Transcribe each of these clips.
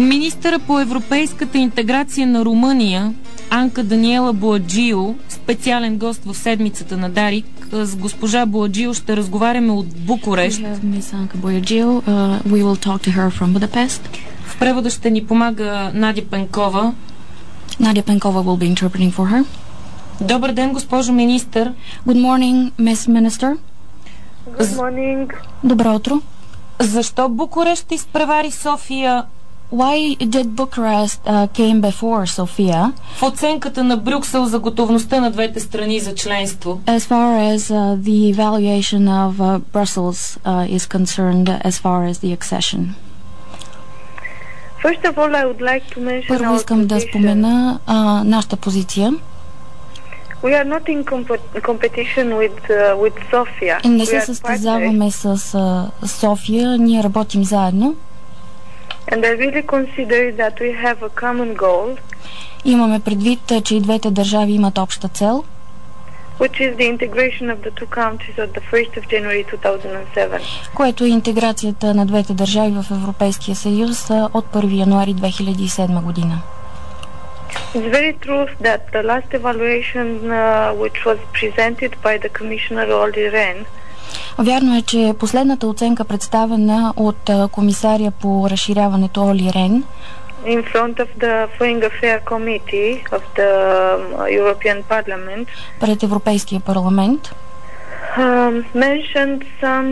Министъра по европейската интеграция на Румъния Анка Даниела Боаджио, специален гост в седмицата на Дарик. С госпожа Боаджио ще разговаряме от Букурещ. В превода ще ни помага Надя Пенкова. Надя Пенкова will be interpreting for her. Добър ден, госпожо министър. Good morning, Miss Minister. Good morning. Добро утро. Защо Букурещ изпревари София? Why did Bucharest came before Sofia? В оценката на Брюксел за готовността на двете страни за членство. As far as the evaluation of Brussels is concerned, as far as the accession. First of all, I would like to mention Първо искам да спомена нашата позиция. We are not in competition with Sofia. Не се състезаваме с София, ние работим заедно. And I really consider that we have a common goal. Имаме предвид, че и двете държави имат обща цел, which is the integration of the two countries on the 1st of January 2007. Което е интеграцията на двете държави в Европейския съюз от 1 януари 2007 година. It's very true that the last evaluation which was presented by the Commissioner Olli Rehn. Вярно е, че последната оценка, представена от комисаря по разширяването Оли Рен, in front of the Foreign Affairs Committee of the European Parliament, пред Европейския парламент, mentioned some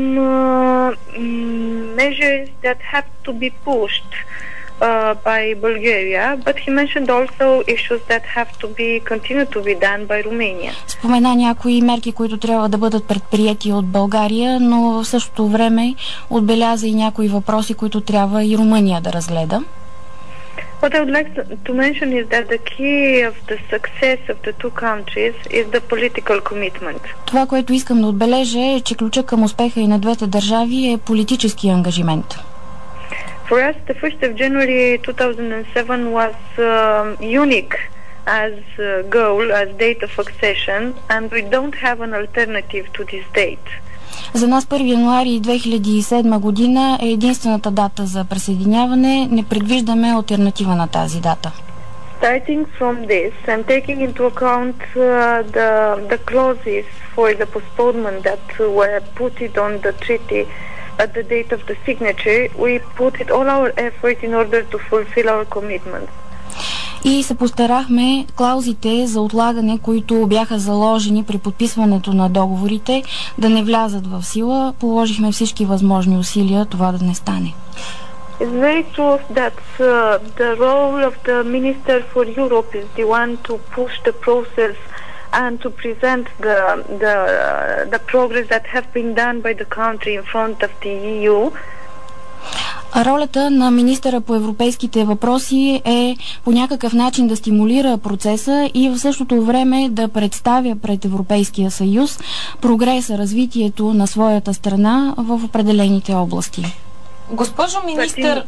measures that have to be pushed by Bulgaria, but he mentioned also issues that have to be continue to be done by Romania. Спомена някои мерки, които трябва да бъдат предприети от България, но в същото време отбеляза и някои въпроси, които трябва и Румъния да разгледа. What I would like to mention is that the key of the success of the two countries is the political commitment. Това, което искам да отбележа, е, че ключът към успеха и на двете държави е политически ангажимент. For us, the 1st of January 2007 was unique as goal, as date of accession, and we don't have an alternative to this date. За нас 1 януари 2007 година е единствената дата за присъединяване. Не предвиждаме алтернатива на тази дата. Starting from this and taking into account the clauses for the postponement that were put it on the treaty at the date of the signature, we put it all our effort in order to fulfill our commitments. И се постарахме клаузите за отлагане, които бяха заложени при подписването на договорите, да не влязат в сила. Положихме всички възможни усилия това да не стане. It's very true that the role of the Minister for Europe is the one to push the process and to present the progress that have been done by the country in front of the EU. Ролята на министъра по европейските въпроси е по някакъв начин да стимулира процеса и в същото време да представя пред Европейския съюз прогреса, развитието на своята страна в определените области. Госпожо министър,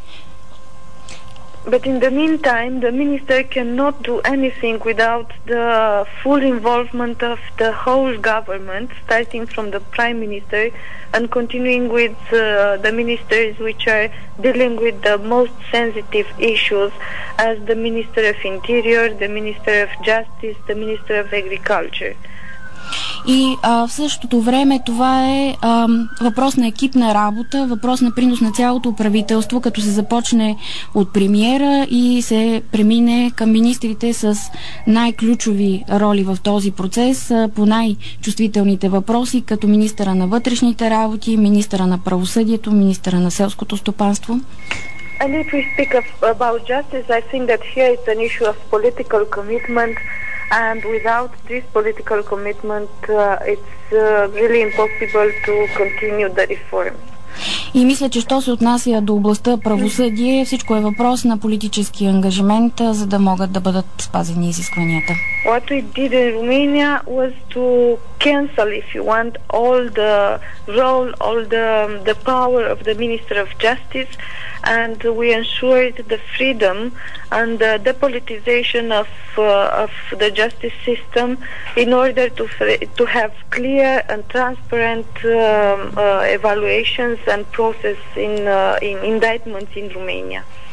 But in the meantime, the minister cannot do anything without the full involvement of the whole government, starting from the Prime Minister and continuing with the ministers which are dealing with the most sensitive issues, as the Minister of Interior, the Minister of Justice, the Minister of Agriculture. И в същото време това е въпрос на екипна работа, въпрос на принос на цялото правителство, като се започне от премиера и се премине към министрите с най-ключови роли в този процес по най-чувствителните въпроси, като министъра на вътрешните работи, министъра на правосъдието, министъра на селското стопанство. And if we speak about justice, I think that here it's an issue of political commitment. And without this political commitment, it's really impossible to continue the reform. И мисля, че що се отнася до областта правосъдие, всичко е въпрос на политически ангажимент, за да могат да бъдат спазени изискванията. What we did in Romania was to cancel, if you want, all the role, all the power of the Minister of Justice, and we ensured the freedom and the depolitization of the justice system in order to have clear and transparent evaluations and process in indictments in Romania.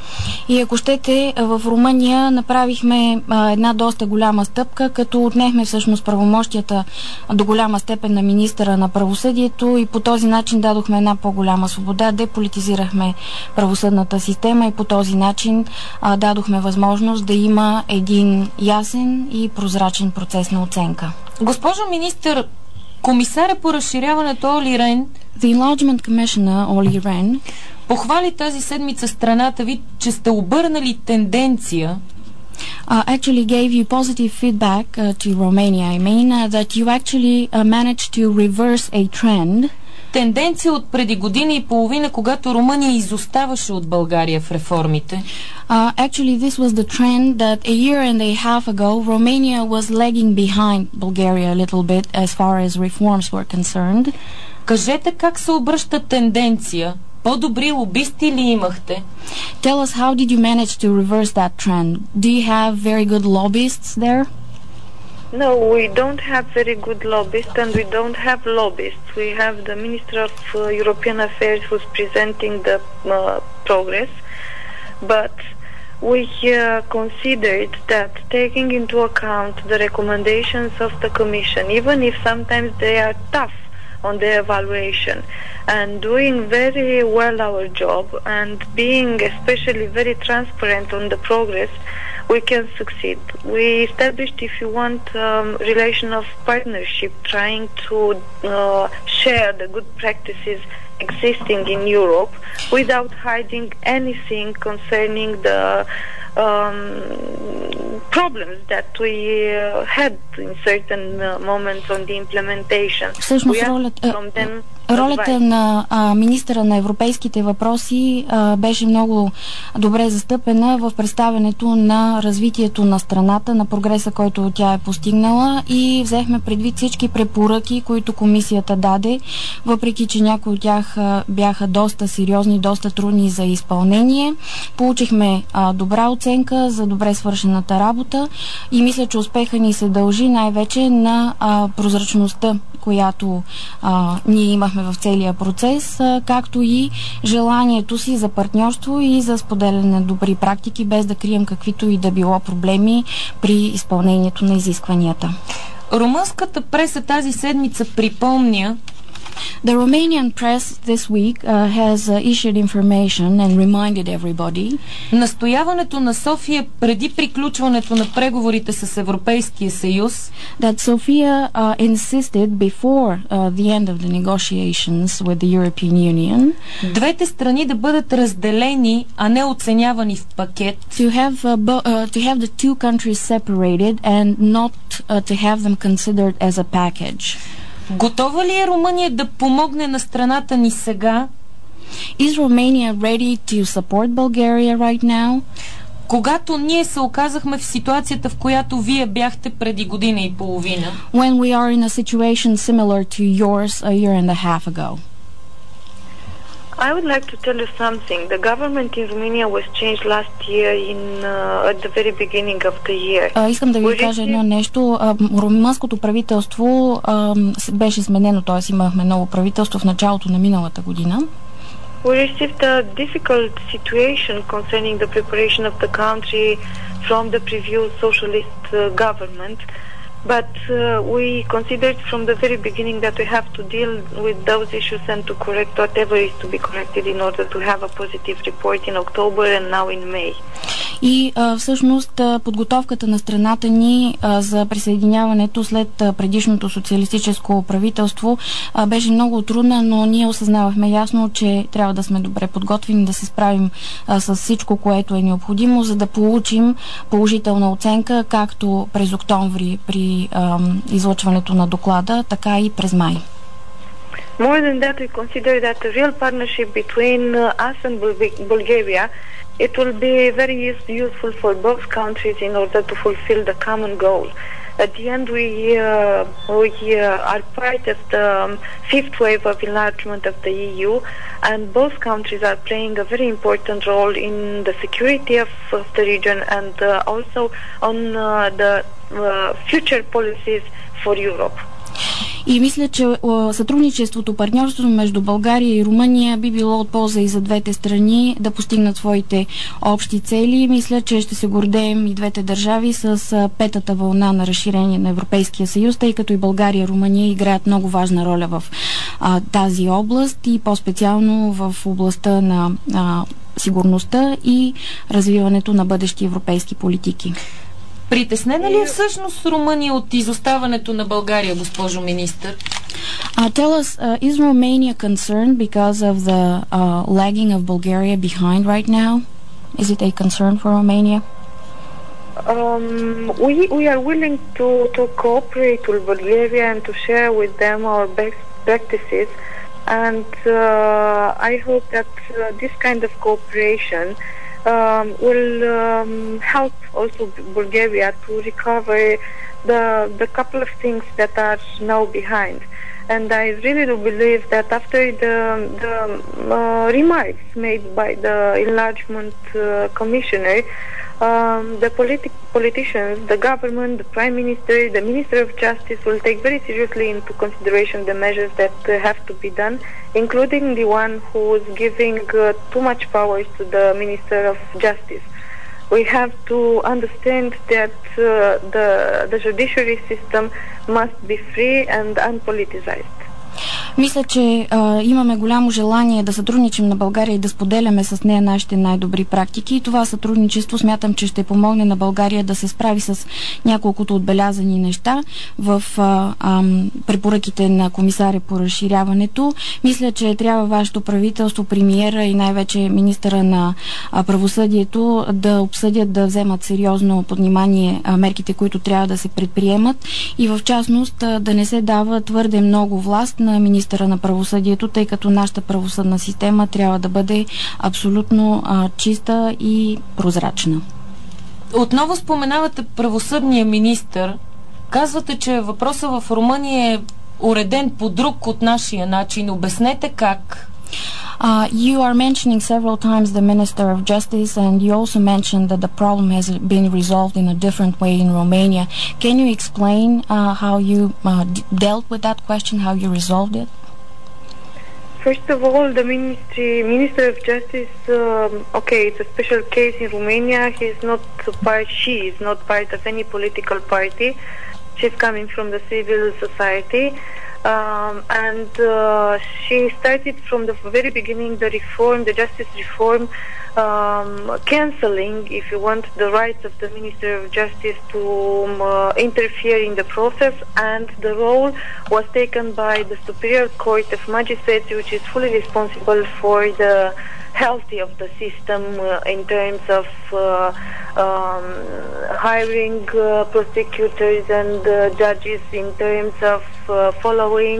И ако щете, в Румъния направихме една доста голяма стъпка, като отнехме всъщност правомощията до голяма степен на министъра на правосъдието и по този начин дадохме една по-голяма свобода, деполитизирахме правосъдната система и по този начин дадохме възможност да има един ясен и прозрачен процес на оценка. Госпожо министър, комисаря по разширяването Оли Рен, The Enlargement Commissioner Olli Rehn, похвали тази седмица страната ви, че сте обърнали тенденция actually gave you positive feedback to Romania. I mean that you actually managed to reverse a trend. Тенденция от преди година и половина, когато Румъния изоставаше от България в реформите. Actually, this was the trend that a year and a half ago, Romania was lagging behind Bulgaria a little bit as far as reforms were concerned. Кажете как се обръща тенденция? По-добри лобисти ли имахте? Tell us, how did you manage to reverse that trend? Do you have very good lobbyists there? No, we don't have very good lobbyists, and we don't have lobbyists. We have the Minister of European Affairs who's presenting the progress, but we considered that taking into account the recommendations of the Commission, even if sometimes they are tough on the evaluation, and doing very well our job and being especially very transparent on the progress, we can succeed. We established, if you want, relation of partnership, trying to share the good practices existing in Europe without hiding anything concerning the problems that we had in certain moments on the implementation. Всъщност ролята на министъра на европейските въпроси беше много добре застъпена в представянето на развитието на страната, на прогреса, който тя е постигнала, и взехме предвид всички препоръки, които комисията даде, въпреки че някои от тях бяха доста сериозни, доста трудни за изпълнение. Получихме добра оценка за добре свършената работа и мисля, че успеха ни се дължи най-вече на прозрачността, която ние имахме в целия процес, както и желанието си за партньорство и за споделяне на добри практики, без да крием каквито и да било проблеми при изпълнението на изискванията. Румънската преса тази седмица припомня, The Romanian press this week has issued information and reminded everybody. Настояването на София преди приключването на преговорите с Европейския съюз, that Sofia insisted before the end of the negotiations with the European Union, двете страни да бъдат разделени, а не оценявани в пакет. To have the two countries separated and not to have them considered as a package. Готова ли е Румъния да помогне на страната ни сега? Is Romania ready to support Bulgaria right now? Когато ние се оказахме в ситуацията, в която вие бяхте преди година и половина. When we are in a situation similar to yours a year and a half ago. I would like to tell you something. The government in Romania was changed last year at the very beginning of the year. Искам да ви кажа едно нещо. Румънското правителство беше сменено, т.е. имахме ново правителство в началото на миналата година. We received a difficult situation concerning the preparation of the country from the previous socialist government. But we considered from the very beginning that we have to deal with those issues and to correct whatever is to be corrected in order to have a positive report in October and now in May. И всъщност подготовката на страната ни за присъединяването след предишното социалистическо правителство беше много трудна, но ние осъзнавахме ясно, че трябва да сме добре подготвени, да се справим с всичко, което е необходимо, за да получим положителна оценка, както през октомври при излъчването на доклада, така и през май. More than that, we consider that a real partnership between us and Bulgaria, it will be very useful for both countries in order to fulfill the common goal. At the end, we are part of the fifth wave of enlargement of the EU, and both countries are playing a very important role in the security of the region and also on the future policies for Europe. И мисля, че сътрудничеството, партньорството между България и Румъния би било от полза и за двете страни да постигнат своите общи цели. Мисля, че ще се гордеем и двете държави с петата вълна на разширение на Европейския съюз, тъй като и България и Румъния играят много важна роля в тази област и по-специално в областта на сигурността и развиването на бъдещи европейски политики. Притеснена ли е всъщност Румъния от изоставането на България, госпожо министър? Tell us, is Romania concerned because of the lagging of Bulgaria behind right now? Is it a concern for Romania? We are willing to cooperate with Bulgaria and to share with them our best practices, and I hope that this kind of cooperation will help also Bulgaria to recover the couple of things that are now behind. And I really do believe that after the remarks made by the enlargement commissioner, the politicians, the government, the Prime Minister, the Minister of Justice will take very seriously into consideration the measures that have to be done, including the one who is giving too much powers to the Minister of Justice. We have to understand that the judiciary system must be free and unpoliticized. Мисля, че имаме голямо желание да сътрудничим на България и да споделяме с нея нашите най-добри практики. И това сътрудничество смятам, че ще помогне на България да се справи с няколкото отбелязани неща в препоръките на комисаря по разширяването. Мисля, че трябва вашето правителство, премиера и най-вече министъра на правосъдието да обсъдят, да вземат сериозно под внимание мерките, които трябва да се предприемат и в частност да не се дава твърде много власт на министъра на правосъдието, тъй като нашата правосъдна система трябва да бъде абсолютно чиста и прозрачна. Отново споменавате правосъдния министър. Казвате, че въпросът в Румъния е уреден по друг от нашия начин. Обяснете как. You are mentioning several times the Minister of Justice, and you also mentioned that the problem has been resolved in a different way in Romania. Can you explain how you dealt with that question, how you resolved it? First of all, the Minister of Justice, it's a special case in Romania. She is not part of any political party. She's coming from the civil society. And she started from the very beginning the justice reform, cancelling, if you want, the rights of the Minister of Justice to interfere in the process, and the role was taken by the Superior Court of Magistrates, which is fully responsible for the health of the system in terms of hiring prosecutors and judges, in terms of following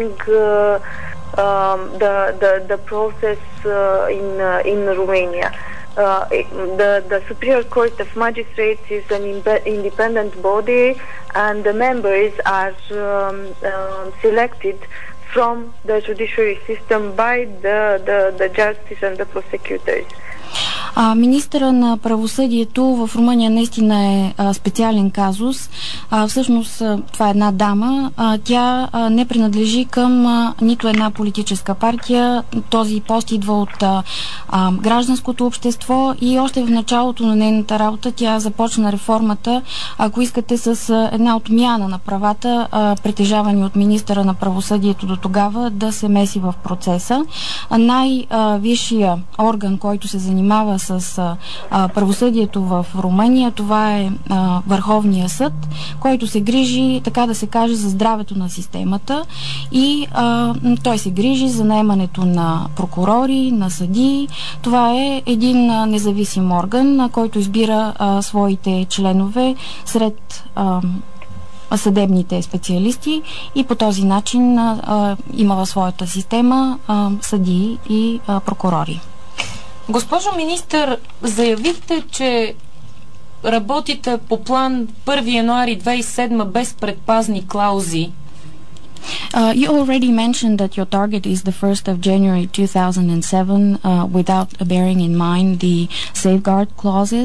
the process in Romania. The Superior Court of Magistrates is an independent body, and the members are selected from the judiciary system by the justice and the prosecutors. Министъра на правосъдието в Румъния наистина е специален казус. Всъщност това е една дама. Тя не принадлежи към нито една политическа партия. Този пост идва от гражданското общество и още в началото на нейната работа тя започна реформата, ако искате, с една отмяна на правата, притежавани от министъра на правосъдието до тогава, да се меси в процеса. Най-висшия орган, който се занимава с правосъдието в Румъния, това е Върховния съд, който се грижи, така да се каже, за здравето на системата и той се грижи за наемането на прокурори, на съдии. Това е един независим орган, който избира своите членове сред съдебните специалисти и по този начин има в своята система съдии и прокурори. Госпожо министър, заявихте, че работите по план 1 януари 2007 без предпазни клаузи. You already mentioned that your target is the 1st of January 2007 without bearing in mind the safeguard clauses.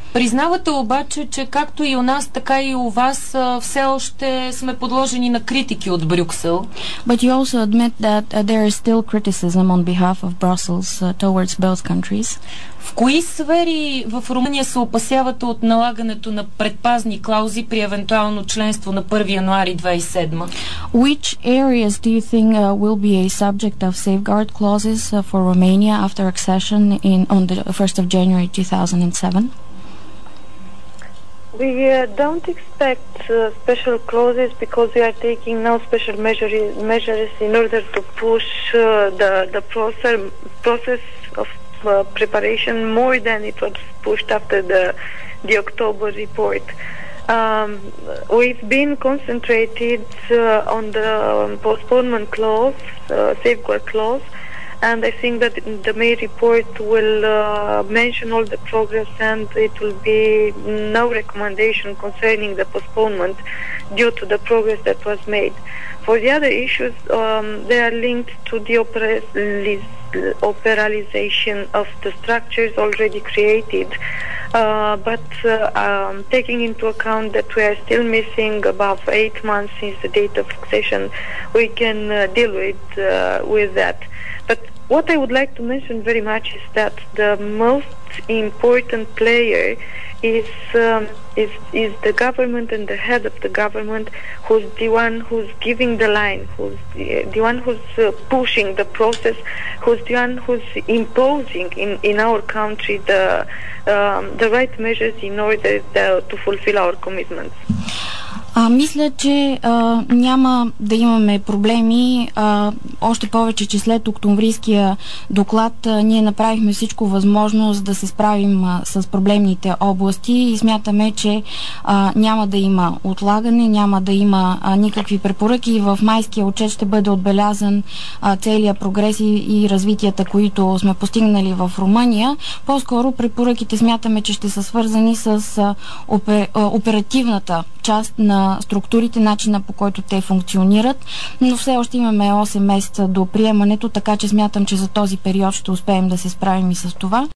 Признавате обаче, че както и у нас, така и у вас все още сме подложени на критики от Брюксел. But you also admit that there is still criticism on behalf of Brussels towards both countries. В кои сфери в Румъния се опасявате от налагането на предпазни клаузи при евентуално членство на 1 януари 2007? Which areas do you think will be a subject of safeguard clauses for Romania after accession on the 1st of January 2007? We don't expect special clauses because we are taking now special measures in order to push the process of preparation more than it was pushed after the October report. We've been concentrated on the postponement clause, safeguard clause, and I think that the May report will mention all the progress, and it will be no recommendation concerning the postponement due to the progress that was made. For the other issues, they are linked to the operalization of the structures already created, but taking into account that we are still missing above 8 months since the date of accession, we can deal with that. But what I would like to mention very much is that the most important player is the government and the head of the government, who's the one who's giving the line, who's the one who's pushing the process, who's the one who's imposing in our country the right measures in order to fulfill our commitments. Мисля, че няма да имаме проблеми, още повече, че след октомврийския доклад ние направихме всичко възможно, за да се справим с проблемните области и смятаме, че няма да има отлагане, няма да има никакви препоръки и в майския отчет ще бъде отбелязан целият прогрес и развитията, които сме постигнали в Румъния. По-скоро препоръките смятаме, че ще са свързани с оперативната част на структурите, начина по който те функционират, но все още имаме 8 месеца до приемането, така че смятам, че за този период ще успеем да се справим и с това.